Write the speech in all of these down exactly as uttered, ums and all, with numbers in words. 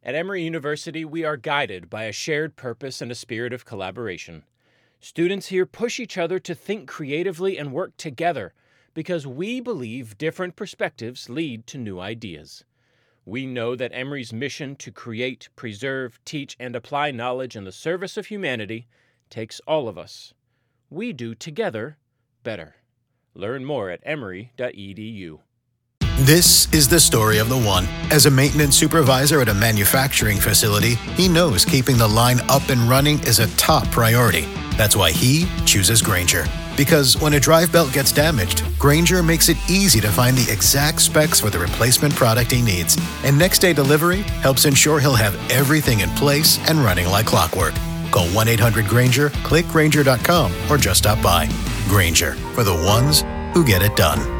At Emory University, we are guided by a shared purpose and a spirit of collaboration. Students here push each other to think creatively and work together because we believe different perspectives lead to new ideas. We know that Emory's mission to create, preserve, teach, and apply knowledge in the service of humanity takes all of us. We do together better. Learn more at emory dot e d u. This is the story of the one. As a maintenance supervisor at a manufacturing facility, he knows keeping the line up and running is a top priority. That's why he chooses Grainger. Because when a drive belt gets damaged, Grainger makes it easy to find the exact specs for the replacement product he needs. And next day delivery helps ensure he'll have everything in place and running like clockwork. Call one eight hundred Grainger, click Grainger dot com, or just stop by. Grainger, for the ones who get it done.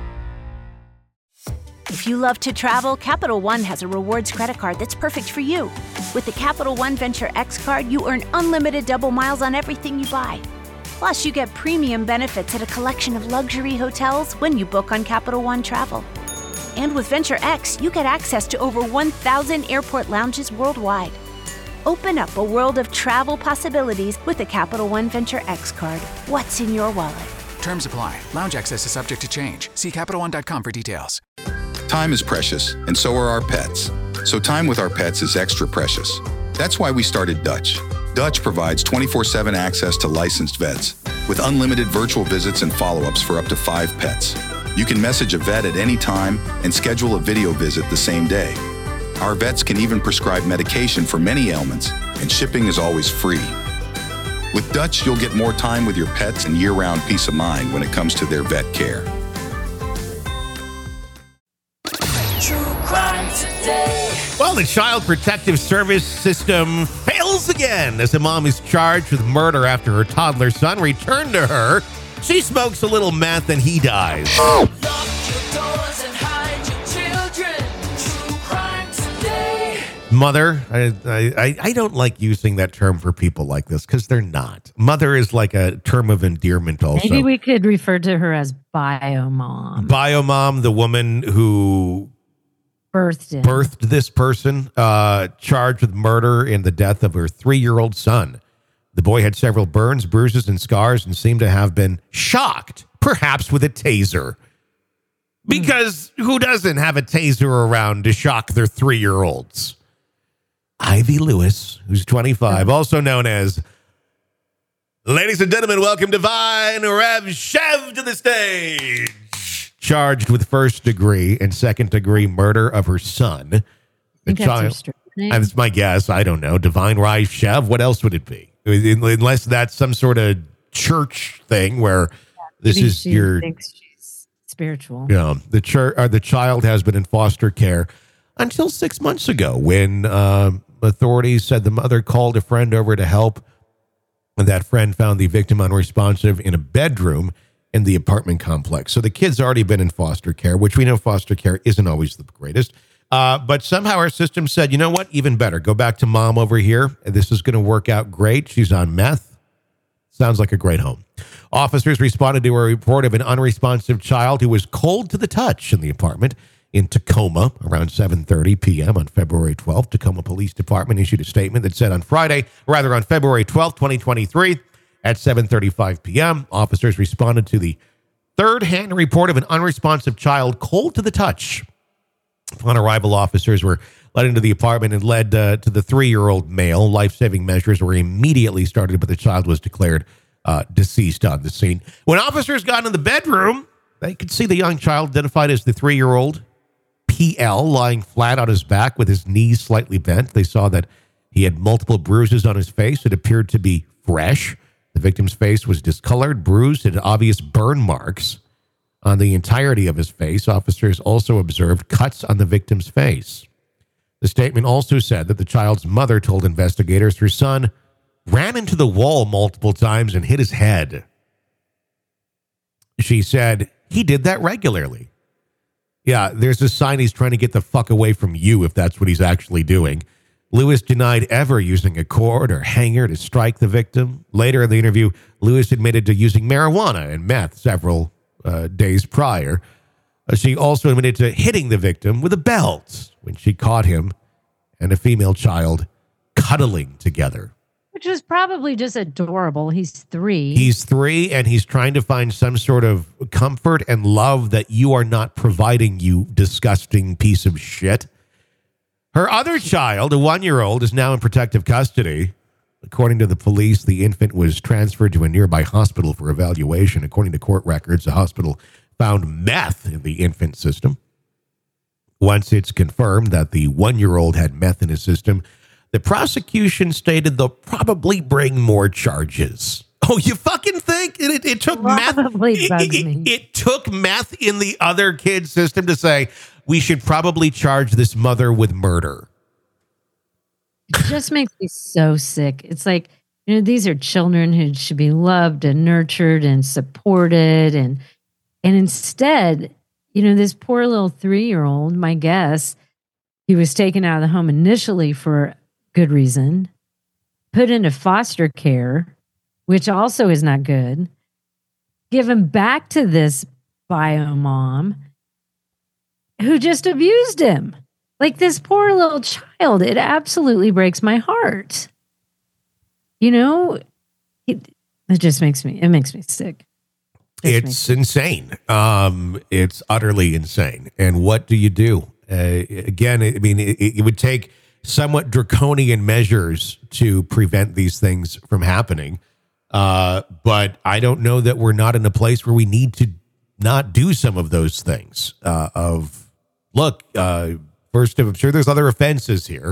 If you love to travel, Capital One has a rewards credit card that's perfect for you. With the Capital One Venture X card, you earn unlimited double miles on everything you buy. Plus, you get premium benefits at a collection of luxury hotels when you book on Capital One Travel. And with Venture X, you get access to over one thousand airport lounges worldwide. Open up a world of travel possibilities with the Capital One Venture X card. What's in your wallet? Terms apply. Lounge access is subject to change. See Capital One dot com for details. Time is precious, and so are our pets. So time with our pets is extra precious. That's why we started Dutch. Dutch provides twenty-four seven access to licensed vets with unlimited virtual visits and follow-ups for up to five pets. You can message a vet at any time and schedule a video visit the same day. Our vets can even prescribe medication for many ailments, and shipping is always free. With Dutch, you'll get more time with your pets and year-round peace of mind when it comes to their vet care. Well, the Child Protective Service system fails again as a mom is charged with murder after her toddler son returned to her. She smokes a little meth and he dies. Lock your doors and hide your children. True crime today. Mother, I, I, I don't like using that term for people like this because they're not. Mother is like a term of endearment also. Maybe we could refer to her as bio mom. Bio mom, the woman who birthed him. birthed this person, uh, charged with murder in the death of her three-year-old son. The boy had several burns, bruises, and scars and seemed to have been shocked, perhaps with a taser. Because mm. who doesn't have a taser around to shock their three-year-olds? Ivy Lewis, who's twenty-five, also known as... Ladies and gentlemen, welcome Divine Rev Chev to the stage. Charged with first degree and second degree murder of her son. The child, that's my guess. I don't know. Divine Rev Chev. What else would it be? Unless that's some sort of church thing where yeah, this is she your thinks she's spiritual. Yeah, the church or the child has been in foster care until six months ago when uh, authorities said the mother called a friend over to help. And that friend found the victim unresponsive in a bedroom in the apartment complex. So the kid's already been in foster care, which we know foster care isn't always the greatest. Uh, but somehow our system said, you know what? Even better. Go back to mom over here. This is going to work out great. She's on meth. Sounds like a great home. Officers responded to a report of an unresponsive child who was cold to the touch in the apartment in Tacoma around seven thirty p.m. on February twelfth. Tacoma Police Department issued a statement that said on Friday, or rather on February twelfth, twenty twenty-three, at seven thirty-five p.m., officers responded to the third-hand report of an unresponsive child cold to the touch. Upon arrival, officers were led into the apartment and led uh, to the three-year-old male. Life-saving measures were immediately started, but the child was declared uh, deceased on the scene. When officers got in the bedroom, they could see the young child identified as the three-year-old P L lying flat on his back with his knees slightly bent. They saw that he had multiple bruises on his face. It appeared to be fresh. The victim's face was discolored, bruised, and obvious burn marks on the entirety of his face. Officers also observed cuts on the victim's face. The statement also said that the child's mother told investigators her son ran into the wall multiple times and hit his head. She said, he did that regularly. Yeah, there's a sign he's trying to get the fuck away from you if that's what he's actually doing. Lewis denied ever using a cord or hanger to strike the victim. Later in the interview, Lewis admitted to using marijuana and meth several uh, days prior. Uh, she also admitted to hitting the victim with a belt when she caught him and a female child cuddling together. Which was probably just adorable. He's three. He's three, and he's trying to find some sort of comfort and love that you are not providing, you disgusting piece of shit. Her other child, a one-year-old, is now in protective custody. According to the police, the infant was transferred to a nearby hospital for evaluation. According to court records, the hospital found meth in the infant system. Once it's confirmed that the one-year-old had meth in his system, the prosecution stated they'll probably bring more charges. Oh, you fucking think it, it, it took Probably meth? bugs It, it, me. it took meth in the other kid's system to say we should probably charge this mother with murder. It just makes me so sick. It's like, you know, these are children who should be loved and nurtured and supported, and and instead, you know, this poor little three-year-old, my guess, he was taken out of the home initially for good reason, put into foster care, which also is not good, given back to this bio mom who just abused him. Like this poor little child. It absolutely breaks my heart. You know, it, it just makes me, it makes me sick. It It's insane. Um, it's utterly insane. And what do you do? Uh, again, I mean, it, it would take somewhat draconian measures to prevent these things from happening. Uh, but I don't know that we're not in a place where we need to not do some of those things. Uh, of look, uh, first, I'm sure there's other offenses here,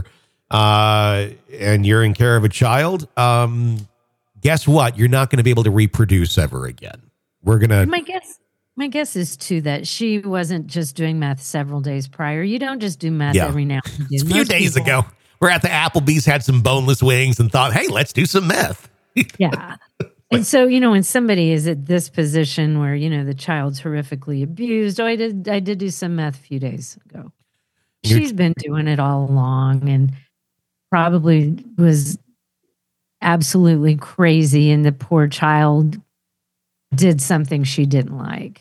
uh, and you're in care of a child. Um, guess what? You're not going to be able to reproduce ever again. We're gonna. My guess, my guess is too that she wasn't just doing meth several days prior. You don't just do meth Yeah. every now and then. It's a few Most days people- ago, we're at the Applebee's, had some boneless wings, and thought, "Hey, let's do some meth." Yeah. And so, you know, when somebody is at this position where, you know, the child's horrifically abused, oh, I did, I did do some meth a few days ago. You're- She's been doing it all along and probably was absolutely crazy. And the poor child did something she didn't like.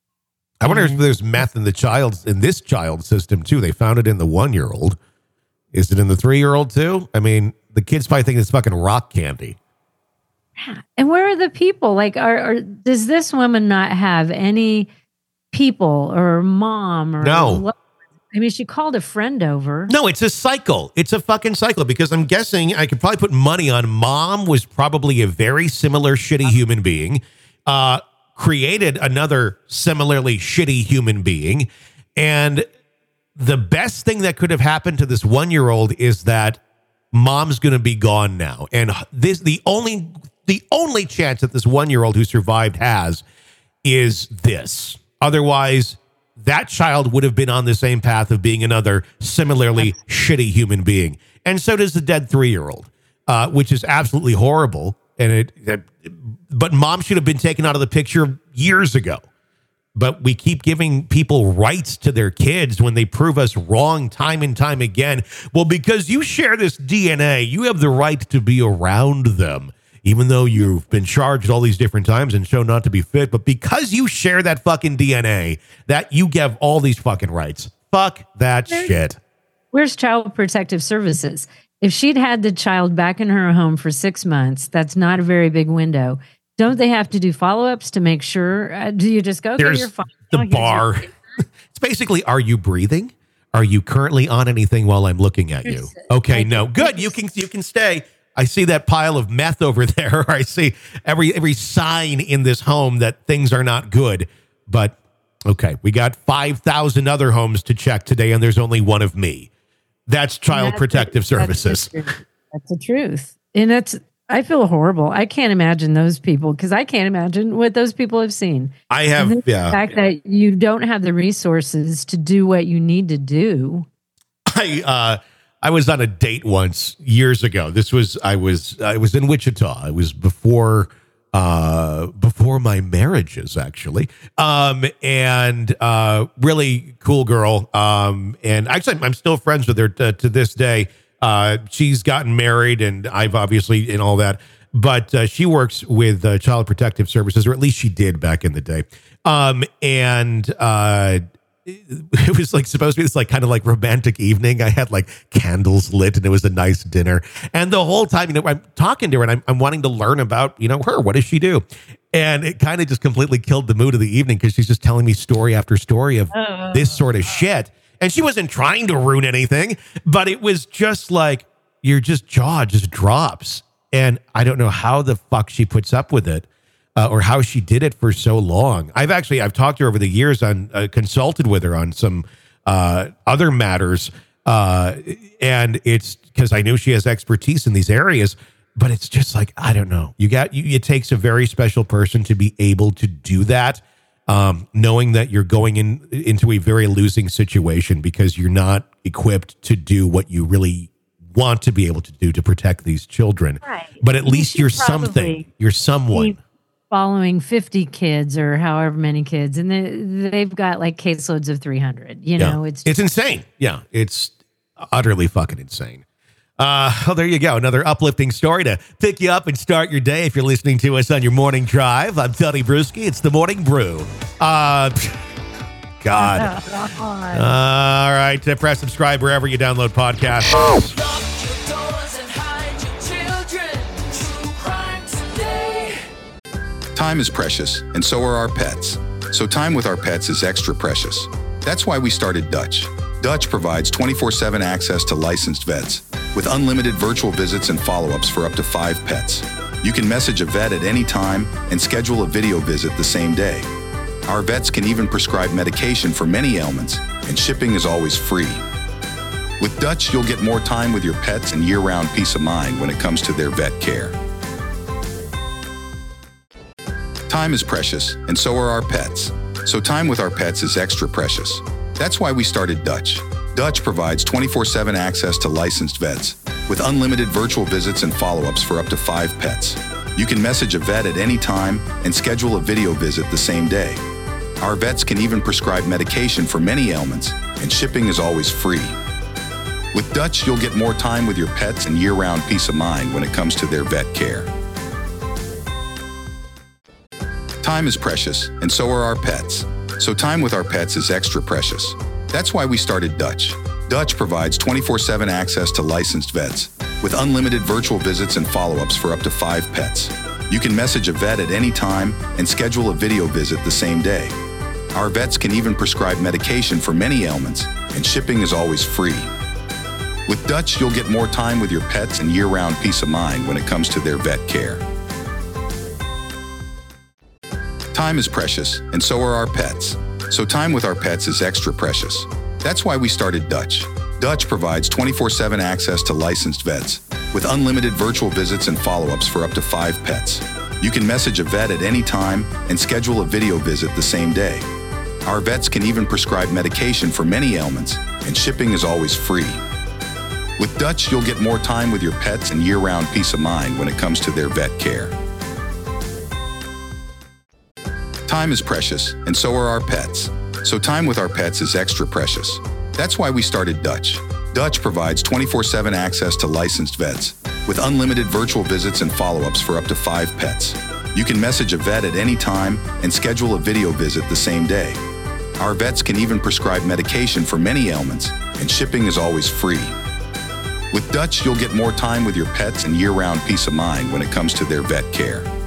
I wonder if there's meth in the child's in this child's system too. They found it in the one-year-old. Is it in the three-year-old too? I mean, the kids probably think it's fucking rock candy. And where are the people? Like, are, are does this woman not have any people or mom or No. lo- I mean, she called a friend over. No, it's a cycle. It's a fucking cycle because I'm guessing I could probably put money on mom was probably a very similar shitty human being, uh, created another similarly shitty human being. And the best thing that could have happened to this one-year-old is that mom's going to be gone now. And this, the only, the only chance that this one-year-old who survived has is this. Otherwise, that child would have been on the same path of being another similarly shitty human being. And so does the dead three-year-old, uh, which is absolutely horrible. And it, it, but mom should have been taken out of the picture years ago. But we keep giving people rights to their kids when they prove us wrong time and time again. Well, because you share this D N A, you have the right to be around them, even though you've been charged all these different times and shown not to be fit. But because you share that fucking D N A, that you give all these fucking rights. Fuck that shit. Where's Child Protective Services? If she'd had the child back in her home for six months, that's not a very big window. Don't they have to do follow-ups to make sure? Uh, do you just go, okay, There's you're fine. the Oh, here's your- bar. It's basically, are you breathing? Are you currently on anything while I'm looking at you? Okay, no. Good. You can you can stay. I see that pile of meth over there. I see every every sign in this home that things are not good. But okay, we got five thousand other homes to check today, and there's only one of me. That's Child That's Protective the- Services. That's the truth. That's the truth. And that's, I feel horrible. I can't imagine those people because I can't imagine what those people have seen. I And have, then yeah. The fact that you don't have the resources to do what you need to do. I uh I was on a date once years ago. This was I was I was in Wichita. It was before uh before my marriages actually. Um and uh really cool girl. Um and actually I'm still friends with her to, to this day. Uh she's gotten married and I've obviously and all that. But uh, she works with uh, Child Protective Services, or at least she did back in the day. Um and uh it was like supposed to be this like kind of like romantic evening. I had like candles lit and it was a nice dinner. And the whole time, you know, I'm talking to her and I'm, I'm wanting to learn about, you know, her. What does she do? And it kind of just completely killed the mood of the evening because she's just telling me story after story of uh, this sort of shit. And she wasn't trying to ruin anything, but it was just like your just jaw just drops. And I don't know how the fuck she puts up with it. Uh, or how she did it for so long. I've actually, I've talked to her over the years on, uh, consulted with her on some uh, other matters. Uh, and it's because I knew she has expertise in these areas, but it's just like, I don't know. You got, you, it takes a very special person to be able to do that. Um, knowing that you're going in into a very losing situation because you're not equipped to do what you really want to be able to do to protect these children. Right. But at You least should you're probably something. You're someone. Following fifty kids or however many kids, and they, they've got like caseloads of three hundred. You know, yeah. it's it's insane. Yeah, it's utterly fucking insane. Uh, well, there you go. Another uplifting story to pick you up and start your day if you're listening to us on your morning drive. I'm Tony Bruschi. It's the Morning Brew. Uh, God. All right. Press subscribe wherever you download podcasts. Lock your doors and hide your children. True crime today. Time is precious, and so are our pets. So time with our pets is extra precious. That's why we started Dutch. Dutch provides twenty-four seven access to licensed vets with unlimited virtual visits and follow-ups for up to five pets. You can message a vet at any time and schedule a video visit the same day. Our vets can even prescribe medication for many ailments, and shipping is always free. With Dutch, you'll get more time with your pets and year-round peace of mind when it comes to their vet care. Time is precious, and so are our pets. So time with our pets is extra precious. That's why we started Dutch. Dutch provides twenty-four seven access to licensed vets with unlimited virtual visits and follow-ups for up to five pets. You can message a vet at any time and schedule a video visit the same day. Our vets can even prescribe medication for many ailments, and shipping is always free. With Dutch, you'll get more time with your pets and year-round peace of mind when it comes to their vet care. Time is precious, and so are our pets. So time with our pets is extra precious. That's why we started Dutch. Dutch provides twenty-four seven access to licensed vets with unlimited virtual visits and follow-ups for up to five pets. You can message a vet at any time and schedule a video visit the same day. Our vets can even prescribe medication for many ailments, and shipping is always free. With Dutch, you'll get more time with your pets and year-round peace of mind when it comes to their vet care. Time is precious, and so are our pets. So time with our pets is extra precious. That's why we started Dutch. Dutch provides twenty-four seven access to licensed vets with unlimited virtual visits and follow-ups for up to five pets. You can message a vet at any time and schedule a video visit the same day. Our vets can even prescribe medication for many ailments, and shipping is always free. With Dutch, you'll get more time with your pets and year-round peace of mind when it comes to their vet care. Time is precious, and so are our pets. So time with our pets is extra precious. That's why we started Dutch. Dutch provides twenty-four seven access to licensed vets with unlimited virtual visits and follow-ups for up to five pets. You can message a vet at any time and schedule a video visit the same day. Our vets can even prescribe medication for many ailments, and shipping is always free. With Dutch, you'll get more time with your pets and year-round peace of mind when it comes to their vet care.